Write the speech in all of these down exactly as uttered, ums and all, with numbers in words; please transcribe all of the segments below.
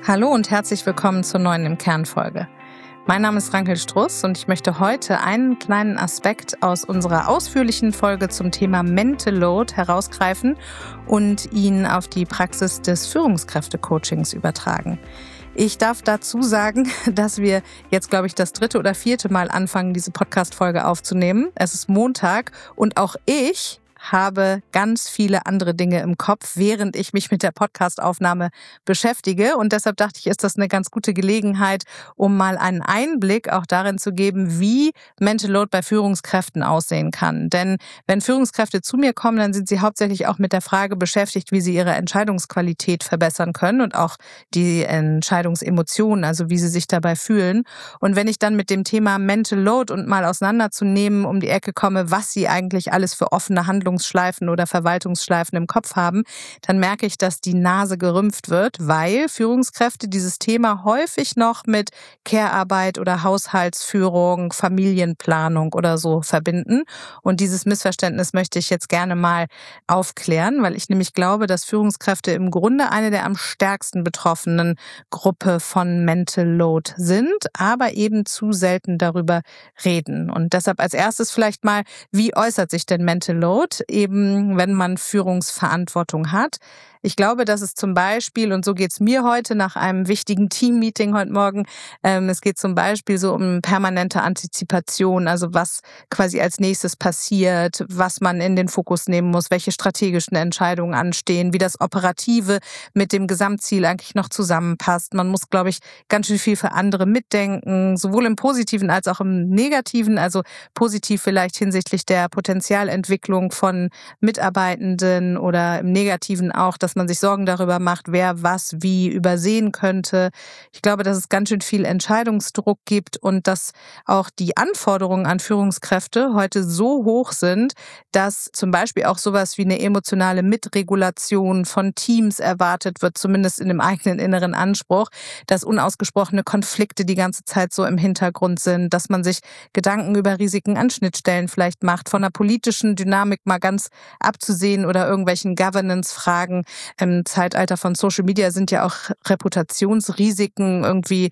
Hallo und herzlich willkommen zur neuen Im Kern-Folge. Mein Name ist Rankel Struss und ich möchte heute einen kleinen Aspekt aus unserer ausführlichen Folge zum Thema Mental Load herausgreifen und ihn auf die Praxis des Führungskräfte-Coachings übertragen. Ich darf dazu sagen, dass wir jetzt, glaube ich, das dritte oder vierte Mal anfangen, diese Podcast-Folge aufzunehmen. Es ist Montag und auch ich habe ganz viele andere Dinge im Kopf, während ich mich mit der Podcast-Aufnahme beschäftige. Und deshalb dachte ich, ist das eine ganz gute Gelegenheit, um mal einen Einblick auch darin zu geben, wie Mental Load bei Führungskräften aussehen kann. Denn wenn Führungskräfte zu mir kommen, dann sind sie hauptsächlich auch mit der Frage beschäftigt, wie sie ihre Entscheidungsqualität verbessern können und auch die Entscheidungsemotionen, also wie sie sich dabei fühlen. Und wenn ich dann mit dem Thema Mental Load und mal auseinanderzunehmen um die Ecke komme, was sie eigentlich alles für offene Handlungen Schleifen oder Verwaltungsschleifen im Kopf haben, dann merke ich, dass die Nase gerümpft wird, weil Führungskräfte dieses Thema häufig noch mit Care-Arbeit oder Haushaltsführung, Familienplanung oder so verbinden. Und dieses Missverständnis möchte ich jetzt gerne mal aufklären, weil ich nämlich glaube, dass Führungskräfte im Grunde eine der am stärksten betroffenen Gruppe von Mental Load sind, aber eben zu selten darüber reden. Und deshalb als erstes vielleicht mal, wie äußert sich denn Mental Load? Eben wenn man Führungsverantwortung hat. Ich glaube, dass es zum Beispiel, und so geht es mir heute nach einem wichtigen Team-Meeting heute Morgen, ähm, es geht zum Beispiel so um permanente Antizipation, also was quasi als nächstes passiert, was man in den Fokus nehmen muss, welche strategischen Entscheidungen anstehen, wie das Operative mit dem Gesamtziel eigentlich noch zusammenpasst. Man muss, glaube ich, ganz schön viel für andere mitdenken, sowohl im Positiven als auch im Negativen, also positiv vielleicht hinsichtlich der Potenzialentwicklung von Mitarbeitenden oder im Negativen auch, dass man sich Sorgen darüber macht, wer was wie übersehen könnte. Ich glaube, dass es ganz schön viel Entscheidungsdruck gibt und dass auch die Anforderungen an Führungskräfte heute so hoch sind, dass zum Beispiel auch sowas wie eine emotionale Mitregulation von Teams erwartet wird, zumindest in dem eigenen inneren Anspruch, dass unausgesprochene Konflikte die ganze Zeit so im Hintergrund sind, dass man sich Gedanken über Risiken an Schnittstellen vielleicht macht, von einer politischen Dynamik mal ganz abzusehen oder irgendwelchen Governance-Fragen. Im Zeitalter von Social Media sind ja auch Reputationsrisiken irgendwie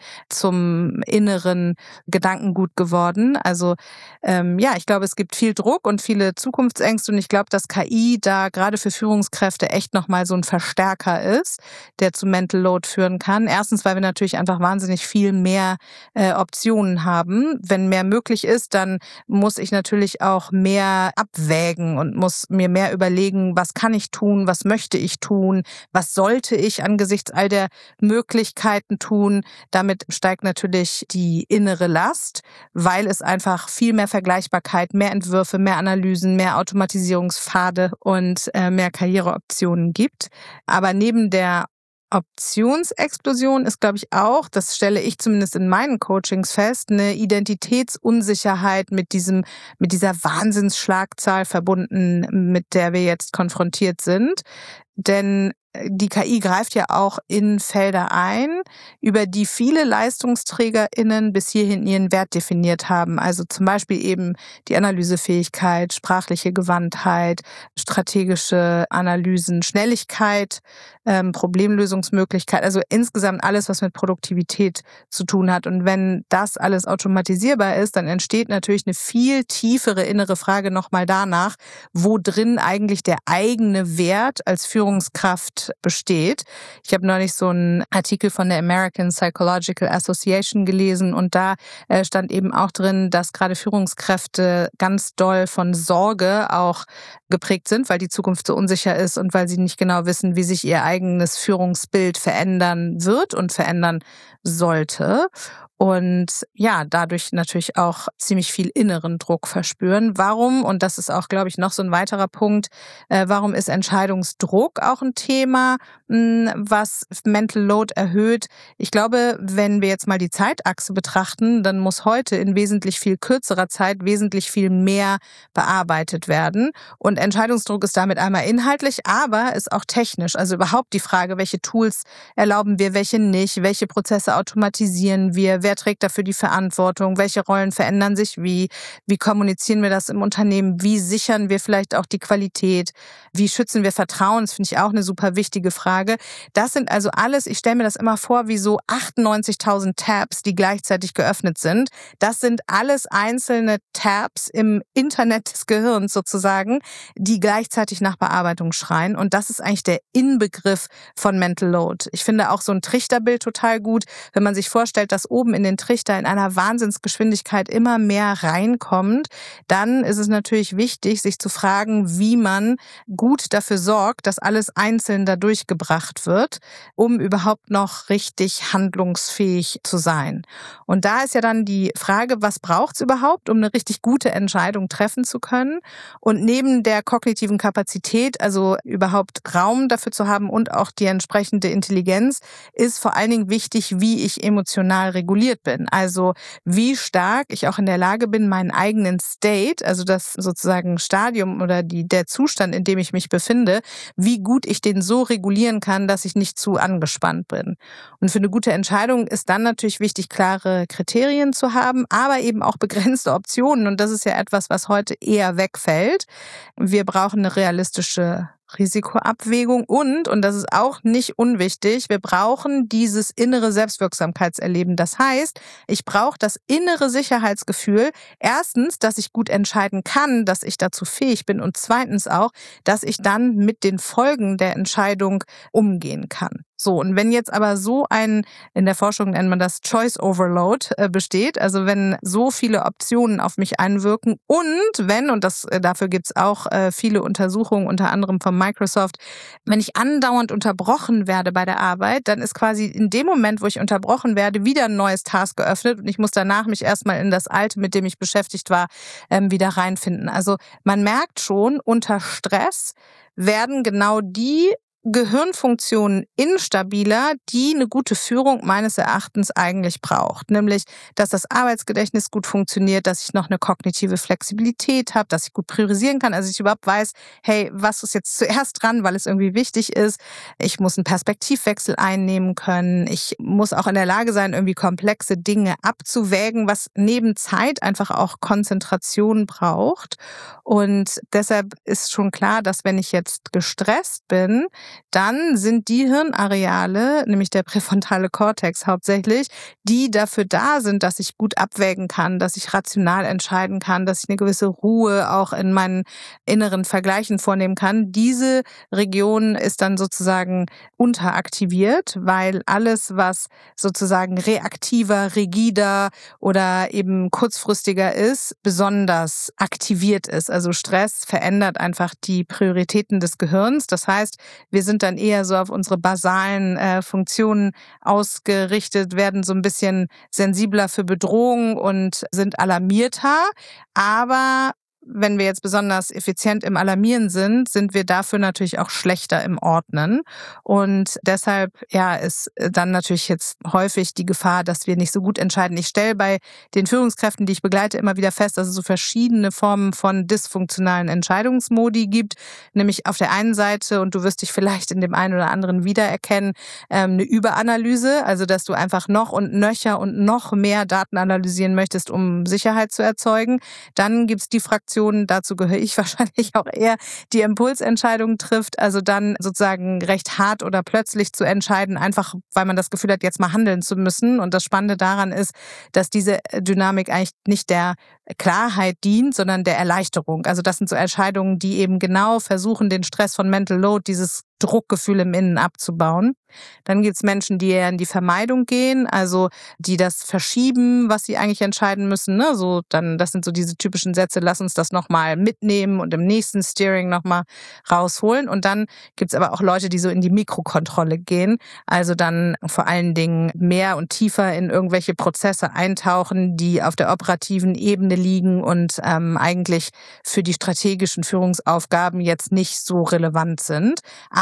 zum inneren Gedankengut geworden. Also ähm, ja, ich glaube, es gibt viel Druck und viele Zukunftsängste und ich glaube, dass K I da gerade für Führungskräfte echt nochmal so ein Verstärker ist, der zu Mental Load führen kann. Erstens, weil wir natürlich einfach wahnsinnig viel mehr äh, Optionen haben. Wenn mehr möglich ist, dann muss ich natürlich auch mehr abwägen und muss mir mehr überlegen, was kann ich tun, was möchte ich tun, was sollte ich angesichts all der Möglichkeiten tun. Damit steigt natürlich die innere Last, weil es einfach viel mehr Vergleichbarkeit, mehr Entwürfe, mehr Analysen, mehr Automatisierungspfade und äh, mehr Karriereoptionen gibt. Aber neben der Optionsexplosion ist, glaube ich, auch, das stelle ich zumindest in meinen Coachings fest, eine Identitätsunsicherheit mit diesem, mit dieser Wahnsinnsschlagzahl verbunden, mit der wir jetzt konfrontiert sind. Denn die K I greift ja auch in Felder ein, über die viele LeistungsträgerInnen bis hierhin ihren Wert definiert haben. Also zum Beispiel eben die Analysefähigkeit, sprachliche Gewandtheit, strategische Analysen, Schnelligkeit, ähm, Problemlösungsmöglichkeit. Also insgesamt alles, was mit Produktivität zu tun hat. Und wenn das alles automatisierbar ist, dann entsteht natürlich eine viel tiefere innere Frage nochmal danach, wo drin eigentlich der eigene Wert als Führungskraft besteht. Ich habe neulich so einen Artikel von der American Psychological Association gelesen und da äh, stand eben auch drin, dass gerade Führungskräfte ganz doll von Sorge auch geprägt sind, weil die Zukunft so unsicher ist und weil sie nicht genau wissen, wie sich ihr eigenes Führungsbild verändern wird und verändern sollte. Und ja, dadurch natürlich auch ziemlich viel inneren Druck verspüren. Warum, und das ist auch, glaube ich, noch so ein weiterer Punkt, äh, warum ist Entscheidungsdruck auch ein Thema, mh, was Mental Load erhöht? Ich glaube, wenn wir jetzt mal die Zeitachse betrachten, dann muss heute in wesentlich viel kürzerer Zeit wesentlich viel mehr bearbeitet werden. Und Entscheidungsdruck ist damit einmal inhaltlich, aber ist auch technisch. Also überhaupt die Frage, welche Tools erlauben wir, welche nicht, welche Prozesse automatisieren wir, wer wer trägt dafür die Verantwortung, welche Rollen verändern sich wie, wie kommunizieren wir das im Unternehmen, wie sichern wir vielleicht auch die Qualität, wie schützen wir Vertrauen, das finde ich auch eine super wichtige Frage. Das sind also alles, ich stelle mir das immer vor, wie so achtundneunzigtausend Tabs, die gleichzeitig geöffnet sind. Das sind alles einzelne Tabs im Internet des Gehirns sozusagen, die gleichzeitig nach Bearbeitung schreien. Und das ist eigentlich der Inbegriff von Mental Load. Ich finde auch so ein Trichterbild total gut, wenn man sich vorstellt, dass oben in den Trichter in einer Wahnsinnsgeschwindigkeit immer mehr reinkommt, dann ist es natürlich wichtig, sich zu fragen, wie man gut dafür sorgt, dass alles einzeln da durchgebracht wird, um überhaupt noch richtig handlungsfähig zu sein. Und da ist ja dann die Frage, was braucht es überhaupt, um eine richtig gute Entscheidung treffen zu können? Und neben der kognitiven Kapazität, also überhaupt Raum dafür zu haben und auch die entsprechende Intelligenz, ist vor allen Dingen wichtig, wie ich emotional reguliert bin. Also wie stark ich auch in der Lage bin, meinen eigenen State, also das sozusagen Stadium oder die, der Zustand, in dem ich mich befinde, wie gut ich den so regulieren kann, dass ich nicht zu angespannt bin. Und für eine gute Entscheidung ist dann natürlich wichtig, klare Kriterien zu haben, aber eben auch begrenzte Optionen. Und das ist ja etwas, was heute eher wegfällt. Wir brauchen eine realistische Risikoabwägung und, und das ist auch nicht unwichtig, wir brauchen dieses innere Selbstwirksamkeitserleben. Das heißt, ich brauche das innere Sicherheitsgefühl, erstens, dass ich gut entscheiden kann, dass ich dazu fähig bin und zweitens auch, dass ich dann mit den Folgen der Entscheidung umgehen kann. So, und wenn jetzt aber so ein, in der Forschung nennt man das Choice Overload, äh, besteht, also wenn so viele Optionen auf mich einwirken und wenn, und das äh, dafür gibt's auch äh, viele Untersuchungen, unter anderem von Microsoft, wenn ich andauernd unterbrochen werde bei der Arbeit, dann ist quasi in dem Moment, wo ich unterbrochen werde, wieder ein neues Task geöffnet und ich muss danach mich erstmal in das Alte, mit dem ich beschäftigt war, ähm, wieder reinfinden. Also man merkt schon, unter Stress werden genau die Gehirnfunktionen instabiler, die eine gute Führung meines Erachtens eigentlich braucht. Nämlich, dass das Arbeitsgedächtnis gut funktioniert, dass ich noch eine kognitive Flexibilität habe, dass ich gut priorisieren kann, also ich überhaupt weiß, hey, was ist jetzt zuerst dran, weil es irgendwie wichtig ist. Ich muss einen Perspektivwechsel einnehmen können. Ich muss auch in der Lage sein, irgendwie komplexe Dinge abzuwägen, was neben Zeit einfach auch Konzentration braucht. Und deshalb ist schon klar, dass wenn ich jetzt gestresst bin, dann sind die Hirnareale, nämlich der präfrontale Kortex hauptsächlich, die dafür da sind, dass ich gut abwägen kann, dass ich rational entscheiden kann, dass ich eine gewisse Ruhe auch in meinen inneren Vergleichen vornehmen kann. Diese Region ist dann sozusagen unteraktiviert, weil alles, was sozusagen reaktiver, rigider oder eben kurzfristiger ist, besonders aktiviert ist. Also Stress verändert einfach die Prioritäten des Gehirns. Das heißt, wir sind dann eher so auf unsere basalen äh, Funktionen ausgerichtet, werden so ein bisschen sensibler für Bedrohung und sind alarmierter. Aber wenn wir jetzt besonders effizient im Alarmieren sind, sind wir dafür natürlich auch schlechter im Ordnen. Und deshalb ja, ist dann natürlich jetzt häufig die Gefahr, dass wir nicht so gut entscheiden. Ich stelle bei den Führungskräften, die ich begleite, immer wieder fest, dass es so verschiedene Formen von dysfunktionalen Entscheidungsmodi gibt. Nämlich auf der einen Seite, und du wirst dich vielleicht in dem einen oder anderen wiedererkennen, eine Überanalyse, also dass du einfach noch und nöcher und noch mehr Daten analysieren möchtest, um Sicherheit zu erzeugen. Dann gibt's die Fraktion, dazu gehöre ich wahrscheinlich auch eher, die Impulsentscheidungen trifft, also dann sozusagen recht hart oder plötzlich zu entscheiden, einfach weil man das Gefühl hat, jetzt mal handeln zu müssen. Und das Spannende daran ist, dass diese Dynamik eigentlich nicht der Klarheit dient, sondern der Erleichterung. Also das sind so Entscheidungen, die eben genau versuchen, den Stress von Mental Load, dieses Druckgefühl im Innen abzubauen. Dann gibt es Menschen, die eher in die Vermeidung gehen, also die das verschieben, was sie eigentlich entscheiden müssen. Ne? So dann, das sind so diese typischen Sätze, lass uns das nochmal mitnehmen und im nächsten Steering nochmal rausholen. Und dann gibt es aber auch Leute, die so in die Mikrokontrolle gehen, also dann vor allen Dingen mehr und tiefer in irgendwelche Prozesse eintauchen, die auf der operativen Ebene liegen und ähm, eigentlich für die strategischen Führungsaufgaben jetzt nicht so relevant sind. Aber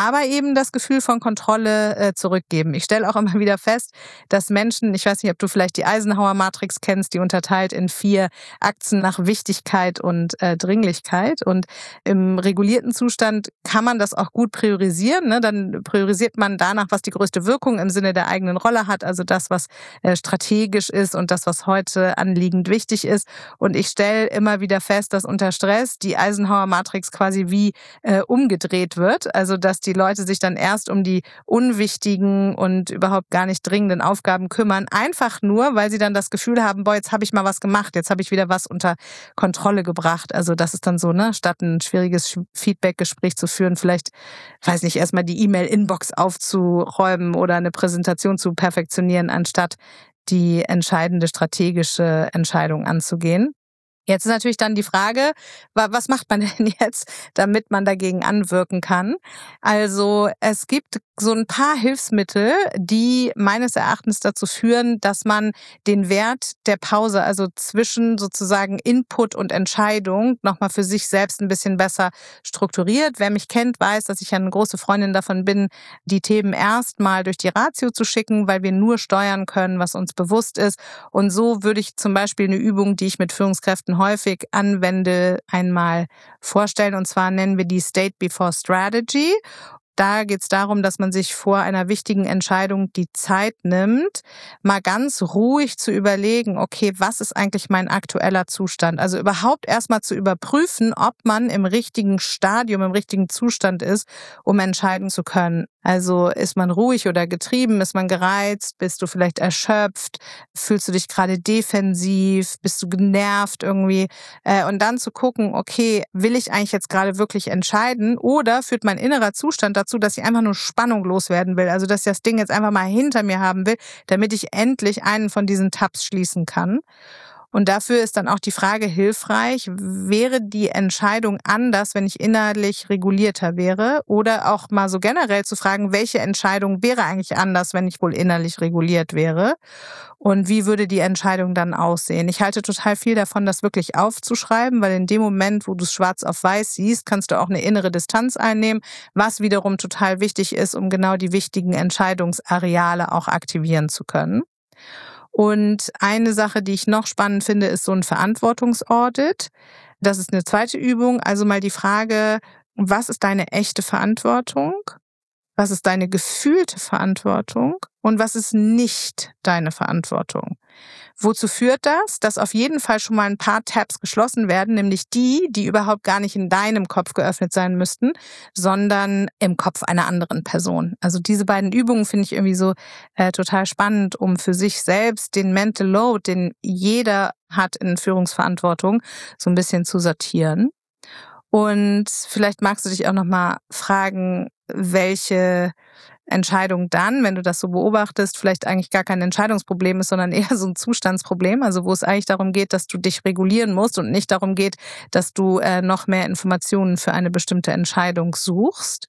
aber eben das Gefühl von Kontrolle äh, zurückgeben. Ich stelle auch immer wieder fest, dass Menschen, ich weiß nicht, ob du vielleicht die Eisenhower-Matrix kennst, die unterteilt in vier Achsen nach Wichtigkeit und äh, Dringlichkeit. Und im regulierten Zustand kann man das auch gut priorisieren. Ne? Dann priorisiert man danach, was die größte Wirkung im Sinne der eigenen Rolle hat, also das, was äh, strategisch ist und das, was heute anliegend wichtig ist. Und ich stelle immer wieder fest, dass unter Stress die Eisenhower-Matrix quasi wie äh, umgedreht wird. Also dass die Leute sich dann erst um die unwichtigen und überhaupt gar nicht dringenden Aufgaben kümmern. Einfach nur, weil sie dann das Gefühl haben, boah, jetzt habe ich mal was gemacht, jetzt habe ich wieder was unter Kontrolle gebracht. Also das ist dann so, ne, statt ein schwieriges Feedback-Gespräch zu führen, vielleicht, weiß nicht, erstmal die E-Mail-Inbox aufzuräumen oder eine Präsentation zu perfektionieren, anstatt die entscheidende strategische Entscheidung anzugehen. Jetzt ist natürlich dann die Frage, was macht man denn jetzt, damit man dagegen anwirken kann? Also es gibt so ein paar Hilfsmittel, die meines Erachtens dazu führen, dass man den Wert der Pause, also zwischen sozusagen Input und Entscheidung, nochmal für sich selbst ein bisschen besser strukturiert. Wer mich kennt, weiß, dass ich eine große Freundin davon bin, die Themen erstmal durch die Ratio zu schicken, weil wir nur steuern können, was uns bewusst ist. Und so würde ich zum Beispiel eine Übung, die ich mit Führungskräften häufig anwende, einmal vorstellen. Und zwar nennen wir die State Before Strategy. Da geht es darum, dass man sich vor einer wichtigen Entscheidung die Zeit nimmt, mal ganz ruhig zu überlegen, okay, was ist eigentlich mein aktueller Zustand? Also überhaupt erstmal zu überprüfen, ob man im richtigen Stadium, im richtigen Zustand ist, um entscheiden zu können. Also ist man ruhig oder getrieben? Ist man gereizt? Bist du vielleicht erschöpft? Fühlst du dich gerade defensiv? Bist du genervt irgendwie? Und dann zu gucken, okay, will ich eigentlich jetzt gerade wirklich entscheiden? Oder führt mein innerer Zustand dazu, dass ich einfach nur Spannung loswerden will? Also dass ich das Ding jetzt einfach mal hinter mir haben will, damit ich endlich einen von diesen Tabs schließen kann. Und dafür ist dann auch die Frage hilfreich, wäre die Entscheidung anders, wenn ich innerlich regulierter wäre? Oder auch mal so generell zu fragen, welche Entscheidung wäre eigentlich anders, wenn ich wohl innerlich reguliert wäre? Und wie würde die Entscheidung dann aussehen? Ich halte total viel davon, das wirklich aufzuschreiben, weil in dem Moment, wo du es schwarz auf weiß siehst, kannst du auch eine innere Distanz einnehmen, was wiederum total wichtig ist, um genau die wichtigen Entscheidungsareale auch aktivieren zu können. Und eine Sache, die ich noch spannend finde, ist so ein Verantwortungsaudit. Das ist eine zweite Übung. Also mal die Frage, was ist deine echte Verantwortung? Was ist deine gefühlte Verantwortung? Und was ist nicht deine Verantwortung? Wozu führt das? Dass auf jeden Fall schon mal ein paar Tabs geschlossen werden, nämlich die, die überhaupt gar nicht in deinem Kopf geöffnet sein müssten, sondern im Kopf einer anderen Person. Also diese beiden Übungen finde ich irgendwie so äh, total spannend, um für sich selbst den Mental Load, den jeder hat in Führungsverantwortung, so ein bisschen zu sortieren. Und vielleicht magst du dich auch nochmal fragen, welche Entscheidung dann, wenn du das so beobachtest, vielleicht eigentlich gar kein Entscheidungsproblem ist, sondern eher so ein Zustandsproblem, also wo es eigentlich darum geht, dass du dich regulieren musst und nicht darum geht, dass du äh, noch mehr Informationen für eine bestimmte Entscheidung suchst.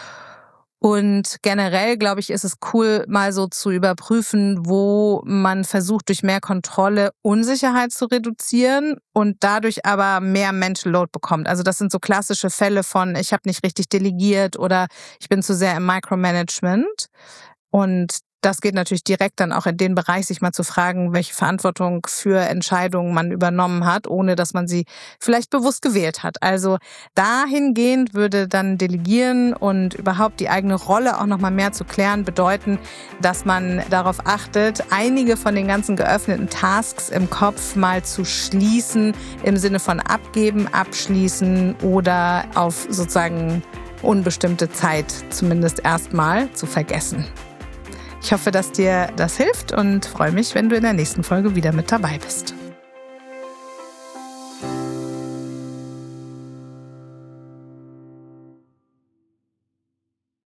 Und generell, glaube ich, ist es cool, mal so zu überprüfen, wo man versucht, durch mehr Kontrolle Unsicherheit zu reduzieren und dadurch aber mehr Mental Load bekommt. Also das sind so klassische Fälle von, ich habe nicht richtig delegiert oder ich bin zu sehr im Micromanagement. Und das geht natürlich direkt dann auch in den Bereich, sich mal zu fragen, welche Verantwortung für Entscheidungen man übernommen hat, ohne dass man sie vielleicht bewusst gewählt hat. Also dahingehend würde dann Delegieren und überhaupt die eigene Rolle auch nochmal mehr zu klären bedeuten, dass man darauf achtet, einige von den ganzen geöffneten Tasks im Kopf mal zu schließen, im Sinne von abgeben, abschließen oder auf sozusagen unbestimmte Zeit zumindest erstmal zu vergessen. Ich hoffe, dass dir das hilft und freue mich, wenn du in der nächsten Folge wieder mit dabei bist.